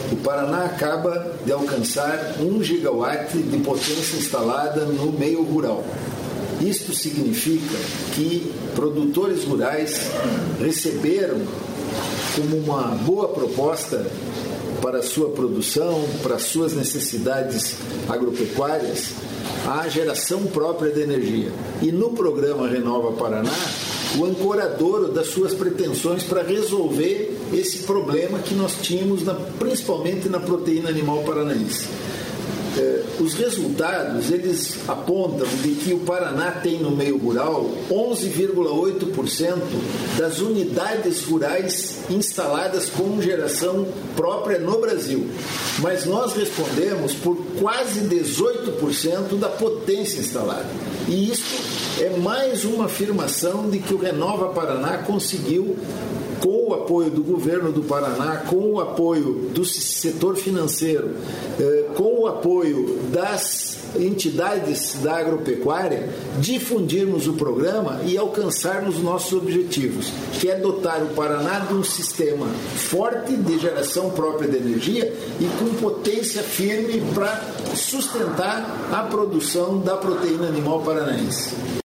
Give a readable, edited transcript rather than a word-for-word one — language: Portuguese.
o Paraná acaba de alcançar 1 gigawatt de potência instalada no meio rural. Isto significa que produtores rurais receberam como uma boa proposta para a sua produção, para as suas necessidades agropecuárias, a geração própria de energia. E no programa Renova Paraná, o ancoradouro das suas pretensões para resolver esse problema que nós tínhamos, principalmente na proteína animal paranaense. Os resultados, eles apontam de que o Paraná tem no meio rural 11,8% das unidades rurais instaladas com geração própria no Brasil. Mas nós respondemos por quase 18% da potência instalada. E isso é mais uma afirmação de que o Renova Paraná conseguiu, com o apoio do governo do Paraná, com o apoio do setor financeiro, com o apoio das entidades da agropecuária, difundirmos o programa e alcançarmos nossos objetivos, que é dotar o Paraná de um sistema forte de geração própria de energia e com potência firme para sustentar a produção da proteína animal paranaense.